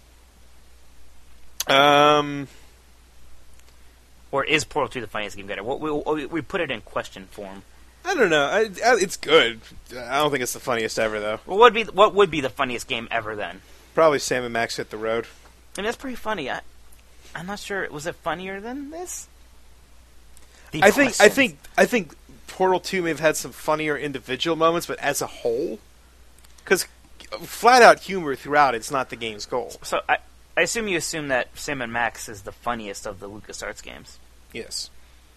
Or is Portal 2 the funniest game ever? We put it in question form. I don't know. It's good. I don't think it's the funniest ever, though. Well, what would be the funniest game ever then? Probably Sam and Max Hit the Road. I mean, that's pretty funny. I'm not sure. Was it funnier than this? I think Portal 2 may have had some funnier individual moments, but as a whole, because flat out humor throughout, it's not the game's goal. So I assume you assume that Sam and Max is the funniest of the LucasArts games. Yes.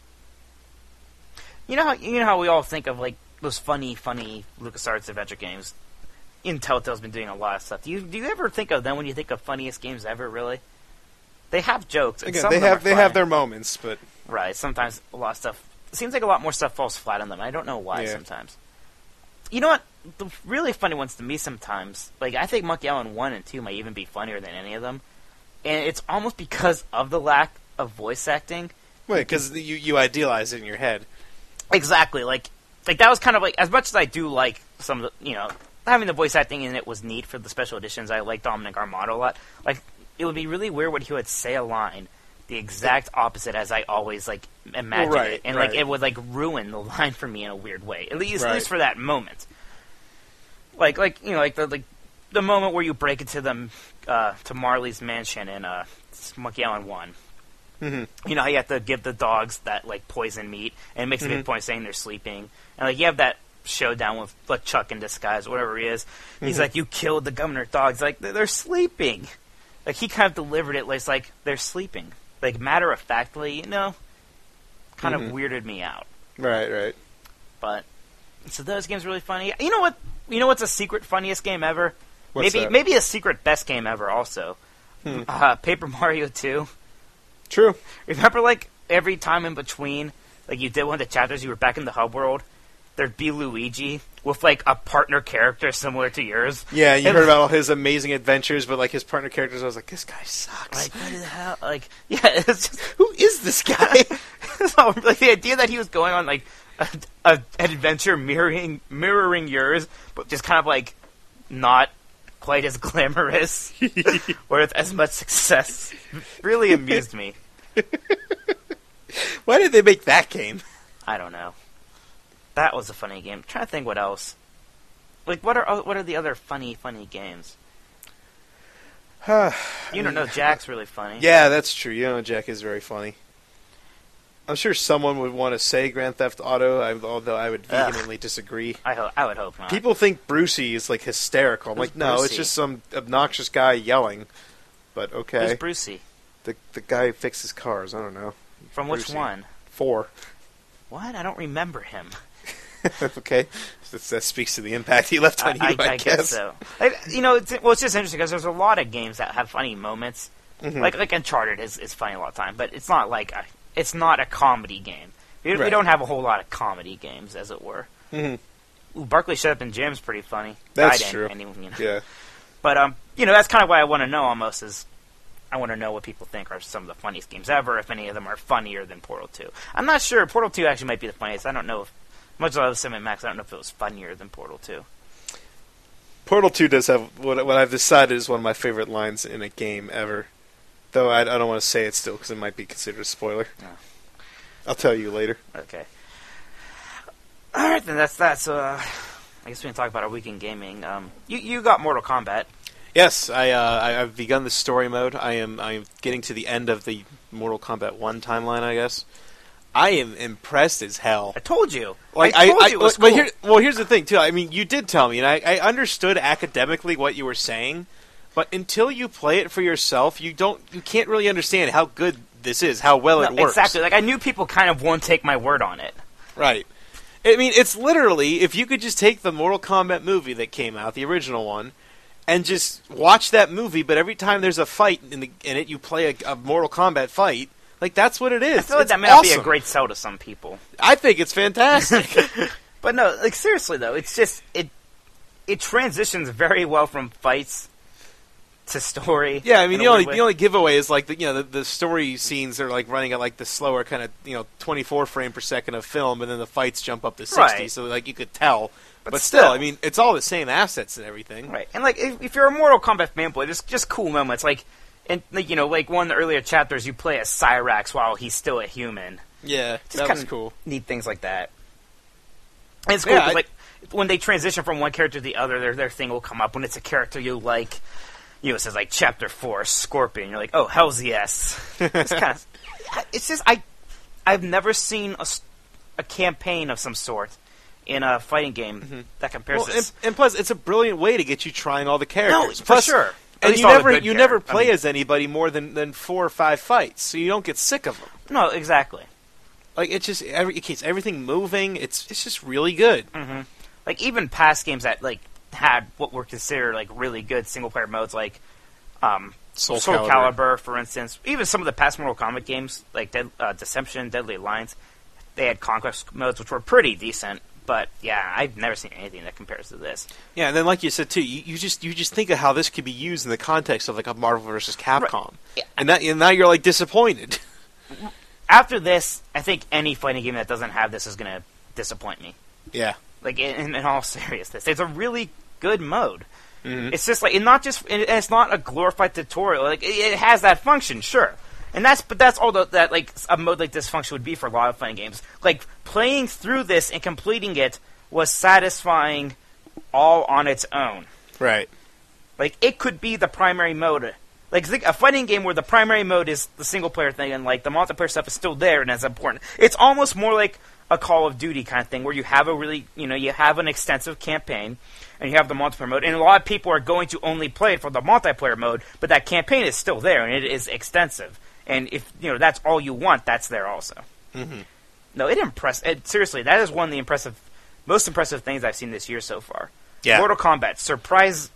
You know how we all think of like those funny LucasArts adventure games. Telltale's been doing a lot of stuff. Do you ever think of them when you think of funniest games ever? Really, they have jokes. And again, they have their moments, but right. Sometimes a lot of stuff. It seems like a lot more stuff falls flat on them. I don't know why. Yeah. Sometimes. You know what? The really funny ones to me sometimes, like I think Monkey Island 1 and 2 might even be funnier than any of them, and it's almost because of the lack of voice acting. Wait, because you idealize it in your head. Exactly, like that was kind of like, as much as I do like some of the, having the voice acting in it was neat for the special editions. I like Dominic Armato a lot. Like, it would be really weird when he would say a line the exact opposite as I always like imagine it, and like it would like ruin the line for me in a weird way. At least for that moment. Like the moment where you break into to Marley's mansion in Monkey Island 1. Mm-hmm. You know how you have to give the dogs that like poison meat, and it makes a big point saying they're sleeping, and like you have that showdown with like Chuck in disguise, whatever he is. He's like, "You killed the governor dogs." Like they're sleeping. Like he kind of delivered it like they're sleeping, like matter of factly, kind of weirded me out. Right. But so those games are really funny. You know what? You know what's a secret funniest game ever? Maybe a secret best game ever also. Paper Mario 2. True. Remember, like, every time in between, like, you did one of the chapters, you were back in the hub world, there'd be Luigi with, like, a partner character similar to yours. Yeah, you heard about all his amazing adventures, but, like, his partner characters, I was like, this guy sucks. Like, what the hell? Like, yeah, it's just... Who is this guy? So, like, the idea that he was going on, like, an adventure mirroring yours, but just kind of, like, not quite as glamorous or with as much success, really amused me. Why did they make that game? I don't know. That was a funny game. I'm trying to think what else. Like, what are the other funny games? You don't know Jack's really funny. Yeah, that's true. Jack is very funny. I'm sure someone would want to say Grand Theft Auto, although I would vehemently disagree. I would hope not. People think Brucey is, like, hysterical. I'm like, no, Brucey? It's just some obnoxious guy yelling. But, okay. Who's Brucey? The guy who fixes cars. I don't know. From Brucey. Which one? 4. What? I don't remember him. Okay. That speaks to the impact he left on you, I guess. So. It's just interesting because there's a lot of games that have funny moments. Mm-hmm. Like Uncharted is funny a lot of time, but it's not like... It's not a comedy game. We don't have a whole lot of comedy games, as it were. Mm-hmm. Ooh, Barkley Shut Up and Jam's pretty funny. That's true. Yeah. But, that's kind of what I want to know almost is I want to know what people think are some of the funniest games ever, if any of them are funnier than Portal 2. I'm not sure. Portal 2 actually might be the funniest. I don't know if, much as I love Sim and Max, I don't know if it was funnier than Portal 2. Portal 2 does have what I've decided is one of my favorite lines in a game ever. Though I don't want to say it still because it might be considered a spoiler. No. I'll tell you later. Okay. All right, then that's that. So I I guess we can talk about our week in gaming. You got Mortal Kombat. Yes, I've begun the story mode. I am getting to the end of the Mortal Kombat 1 timeline, I guess. I am impressed as hell. I told you. Like, I told you it was cool. Here's the thing, too. I mean, you did tell me, and I understood academically what you were saying, but until you play it for yourself, you can't really understand how good this is, how well it works. Exactly. Like, I knew people kind of won't take my word on it. Right. I mean, it's literally, if you could just take the Mortal Kombat movie that came out, the original one, and just watch that movie, but every time there's a fight in it, you play a Mortal Kombat fight. Like, that's what it is. I feel like that may not be a great sell to some people. I think it's fantastic. But no, like, seriously, though, it's just, it transitions very well from fights to story. Yeah, I mean, the only giveaway is, like, the story scenes are, like, running at, like, the slower kind of, 24 frame per second of film, and then the fights jump up to 60, right. So, like, you could tell. But still, I mean, it's all the same assets and everything. Right. And, like, if you're a Mortal Kombat fanboy, there's just cool moments, like, and, like, like one of the earlier chapters, you play as Cyrax while he's still a human. Yeah, just that was cool. Neat things like that. And it's cool, because, like, when they transition from one character to the other, their thing will come up. When it's a character you like, it says, like, Chapter 4, Scorpion. You're like, oh, hell's yes. It's kind of... It's just, I've never seen a campaign of some sort in a fighting game that compares this. And plus, it's a brilliant way to get you trying all the characters. No, for sure. And you never play as anybody more than 4 or 5 fights, so you don't get sick of them. No, exactly. Like, it's just it keeps everything moving. It's just really good. Mm-hmm. Like, even past games that, like, had what were considered, like, really good single player modes, like Soul Calibur, for instance. Even some of the past Mortal Kombat games, like Deception, Deadly Alliance, they had conquest modes, which were pretty decent. But yeah, I've never seen anything that compares to this. Yeah, and then like you said too, you just think of how this could be used in the context of like a Marvel vs. Capcom, right. Yeah. and now you're like disappointed. After this, I think any fighting game that doesn't have this is going to disappoint me. Yeah, like in all seriousness, it's a really good mode. Mm-hmm. It's just like it's not a glorified tutorial. Like it has that function, sure. But that's all that like a mode like this function would be for a lot of fighting games. Like playing through this and completing it was satisfying all on its own. Right. Like it could be the primary mode. Like a fighting game where the primary mode is the single player thing and like the multiplayer stuff is still there and it's important. It's almost more like a Call of Duty kind of thing where you have you have an extensive campaign and you have the multiplayer mode, and a lot of people are going to only play it for the multiplayer mode, but that campaign is still there and it is extensive. And if that's all you want, that's there also. Mm-hmm. No, it impressed. Seriously, that is one of the most impressive things I've seen this year so far. Yeah. Mortal Kombat, surprise,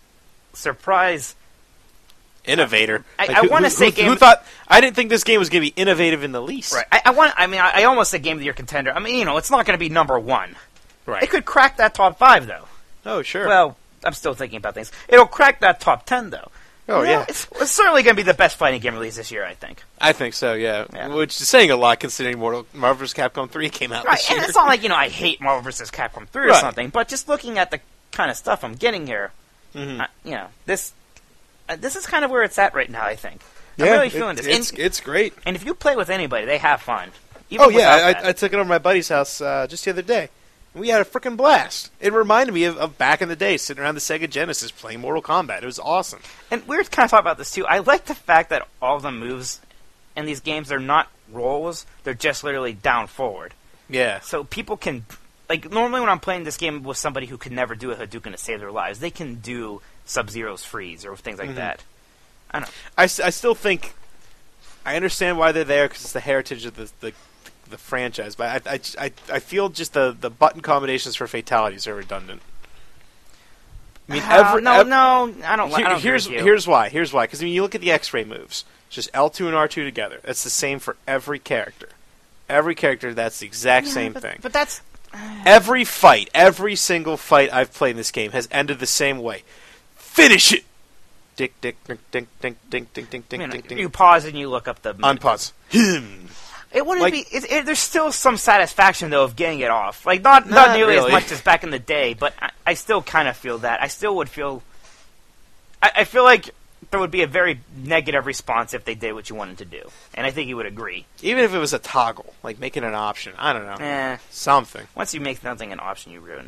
innovator. I want to say game. Who thought? I didn't think this game was going to be innovative in the least. Right. I almost said game of the year contender. I mean, it's not going to be number 1. Right. It could crack that top 5 though. Oh, sure. Well, I'm still thinking about things. It'll crack that top 10 though. Oh, yeah. It's certainly going to be the best fighting game released this year, I think. I think so, yeah. Which is saying a lot considering Marvel vs. Capcom 3 came out this year. And it's not like, I hate Marvel vs. Capcom 3 or something, but just looking at the kind of stuff I'm getting here, this is kind of where it's at right now, I think. I'm really feeling this. It's great. And if you play with anybody, they have fun. I took it over to my buddy's house just the other day. We had a freaking blast. It reminded me of back in the day, sitting around the Sega Genesis playing Mortal Kombat. It was awesome. And we were kind of talking about this too. I like the fact that all the moves in these games are not rolls; they're just literally down forward. Yeah. So people can, like, normally when I'm playing this game with somebody who could never do a Hadouken to save their lives, they can do Sub-Zero's freeze or things like that. I don't know. I still think I understand why they're there because it's the heritage of the franchise, but I feel just the button combinations for fatalities are redundant. I mean, I don't. Here's why. Because you look at the X-ray moves. It's just L2 and R2 together. That's the same for every character. Every character, that's the exact same thing. But that's every single fight I've played in this game has ended the same way. Finish it. Dick, dick, dink, dink, dink, dink, dink, dink, dink, dink. You pause and you look up the unpause him. It wouldn't be. There's still some satisfaction though of getting it off. Like not nearly as much as back in the day, but I still kind of feel that. I still would feel. I feel like there would be a very negative response if they did what you wanted to do, and I think you would agree. Even if it was a toggle, like making an option. I don't know. Eh. Something. Once you make something an option, you ruin it.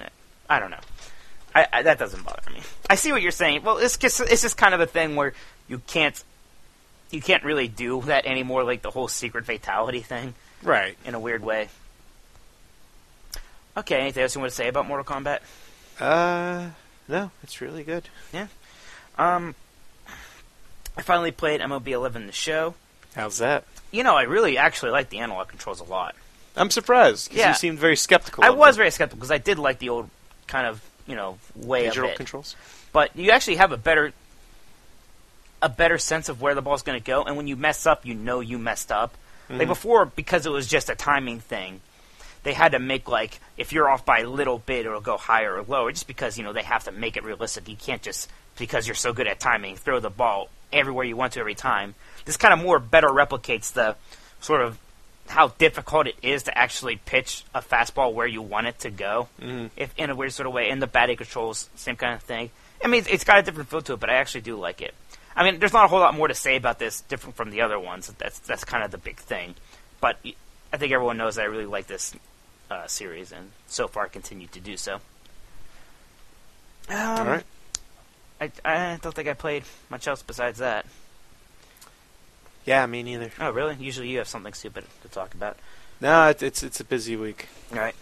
I don't know. That doesn't bother me. I see what you're saying. Well, it's just kind of a thing where you can't really do that anymore, like the whole secret fatality thing. Right. In a weird way. Okay, anything else you want to say about Mortal Kombat? No, it's really good. Yeah. I finally played MLB 11 The Show. How's that? I really actually like the analog controls a lot. I'm surprised, because you seemed very skeptical. I was very skeptical, because I did like the old kind of, way digital of it. Controls. But you actually have a better sense of where the ball's going to go, and when you mess up, you know you messed up. Mm-hmm. Like before, because it was just a timing thing, they had to make, like, if you're off by a little bit, it'll go higher or lower, just because, they have to make it realistic. You can't just, because you're so good at timing, throw the ball everywhere you want to every time. This kind of better replicates the sort of how difficult it is to actually pitch a fastball where you want it to go, if in a weird sort of way. And the batting controls, same kind of thing. I mean, it's got a different feel to it, but I actually do like it. I mean, there's not a whole lot more to say about this, different from the other ones. That's kind of the big thing. But I think everyone knows that I really like this series, and so far continue to do so. All right. I don't think I played much else besides that. Yeah, me neither. Oh, really? Usually you have something stupid to talk about. No, it's a busy week. All right.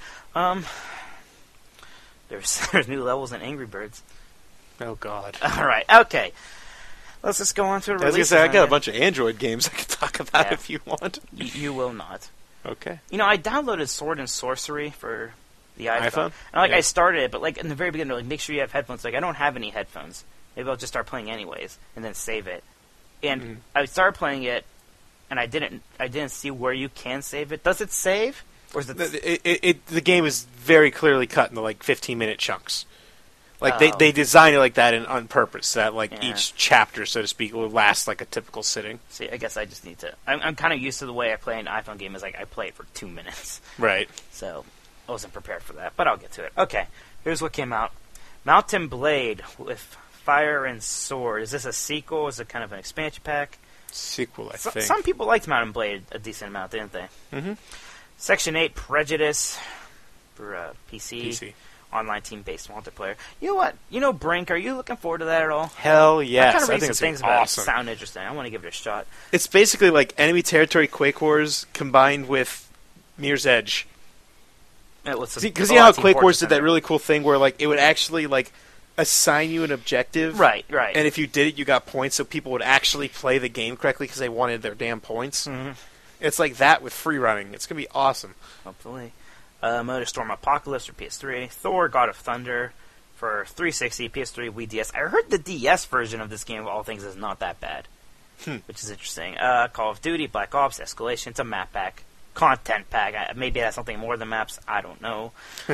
There's new levels in Angry Birds. Oh, God. All right. Okay. Let's just go on to a release. I was going to say, I got a bunch of Android games I could talk about if you want. You will not. Okay. I downloaded Sword and Sorcery for the iPhone. And, I started it, but, in the very beginning, make sure you have headphones. I don't have any headphones. Maybe I'll just start playing anyways, and then save it. And I started playing it, and I didn't see where you can save it. Does it save? Or is it... The game is very clearly cut into, 15-minute chunks. They design it like that on purpose, so that each chapter, so to speak, will last like a typical sitting. See, I guess I just need to... I'm kind of used to the way I play an iPhone game is I play it for 2 minutes. Right. So I wasn't prepared for that, but I'll get to it. Okay, here's what came out. Mountain Blade with Fire and Sword. Is this a sequel? Is it kind of an expansion pack? Sequel, I think. Some people liked Mountain Blade a decent amount, didn't they? Mm-hmm. Section 8, Prejudice for PC. Online team-based multiplayer. You know what? Brink, are you looking forward to that at all? Hell yes. I kind of read some things about it. Sound interesting. I want to give it a shot. It's basically like Enemy Territory Quake Wars combined with Mirror's Edge. Because you know how Quake Wars did that really cool thing where it would actually assign you an objective. Right. And if you did it, you got points, so people would actually play the game correctly because they wanted their damn points. Mm-hmm. It's like that with free running. It's going to be awesome. Hopefully. MotorStorm Apocalypse for PS3, Thor: God of Thunder for 360, PS3, Wii DS. I heard the DS version of this game, of all things, is not that bad, which is interesting. Call of Duty, Black Ops, Escalation. It's a map pack, content pack. Maybe that's something more than maps. I don't know.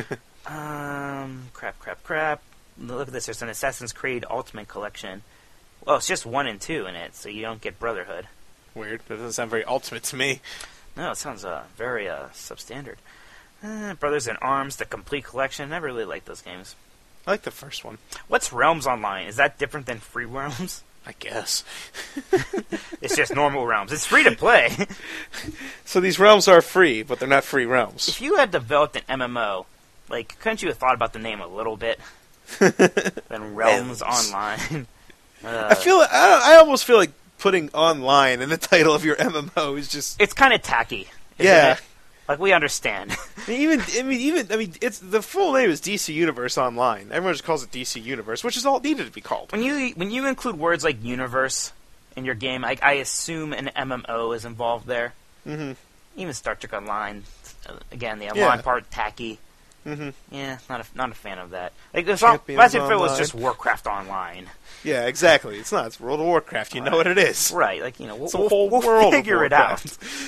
Crap. Look at this. There's an Assassin's Creed Ultimate Collection. Well, it's just 1 and 2 in it, so you don't get Brotherhood. Weird. That doesn't sound very ultimate to me. No, it sounds very substandard. Brothers in Arms, the Complete Collection. Never really liked those games. I like the first one. What's Realms Online? Is that different than Free Realms? I guess. It's just normal Realms. It's free to play. So these realms are free, but they're not free realms. If you had developed an MMO, couldn't you have thought about the name a little bit? Than Realms Online. I almost feel like putting online in the title of your MMO is just... It's kind of tacky. Yeah. It? We understand. It's the full name is DC Universe Online. Everyone just calls it DC Universe, which is all it needed to be called. When you include words like universe in your game, I assume an MMO is involved there. Mm-hmm. Even Star Trek Online, again, the online part tacky. Mm-hmm. Yeah, not a fan of that. Imagine if it was just Warcraft Online. Yeah, exactly. It's not. It's World of Warcraft. You know what it is. Right. We'll figure it out.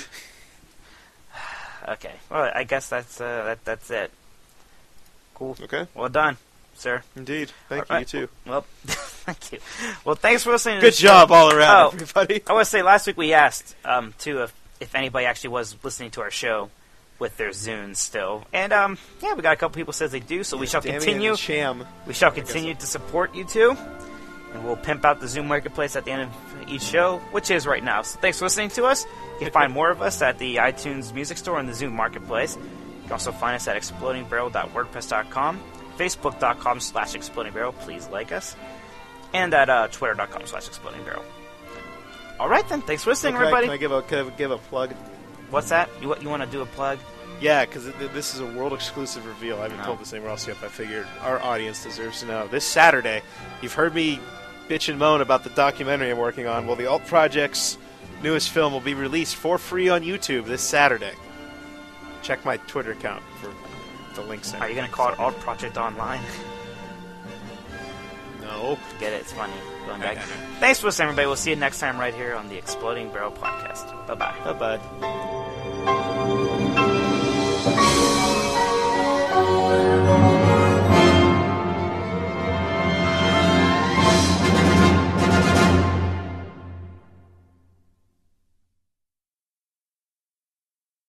Okay. Well, I guess that's it. Cool. Okay. Well done, sir. Indeed. Thank you, you too. Well, thank you. Well, thanks for listening. Good job all around, everybody. I want to say last week we asked if anybody actually was listening to our show with their Zunes still, and we got a couple people says they do. So we shall continue. We shall continue to support you two, and we'll pimp out the Zune Marketplace at the end of each show, which is right now. So thanks for listening to us. You can find more of us at the iTunes Music Store and the Zune Marketplace. You can also find us at explodingbarrel.wordpress.com. Facebook.com/Exploding Barrel. Please like us. And at Twitter.com/Exploding Barrel. All right, then. Thanks for listening, everybody. Can I give a plug? What's that? You want to do a plug? Yeah, because this is a world-exclusive reveal. I haven't told this anywhere else yet, but I figured our audience deserves to know. This Saturday, you've heard me bitch and moan about the documentary I'm working on. Well, the Alt Project's newest film will be released for free on YouTube this Saturday. Check my Twitter account for the links there. Are you going to call it Alt Project Online? No. Get it? It's funny. Going back. Thanks for listening, everybody. We'll see you next time right here on the Exploding Barrel Podcast. Bye-bye. Bye-bye.